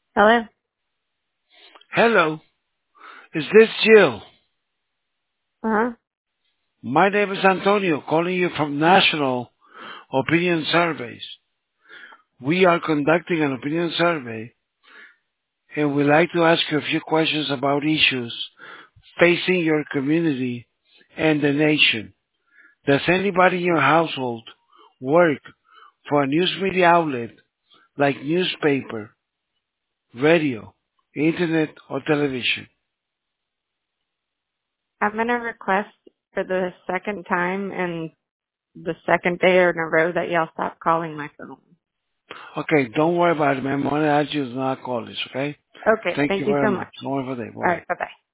Hello? Hello, is this Jill? Uh-huh. My name is Antonio, calling you from National Opinion Surveys. We are conducting an opinion survey and we'd like to ask you a few questions about issues facing your community and the nation. Does anybody in your household work for a news media outlet like newspaper, radio, internet, or television? I'm going to request for the second time and the second day in a row that y'all stop calling my phone. Okay, don't worry about it, ma'am. I want to ask you to not call this, okay? Okay. Thank you Thank you very so much. much. Don't worry for that. All Bye-bye. right. Bye-bye.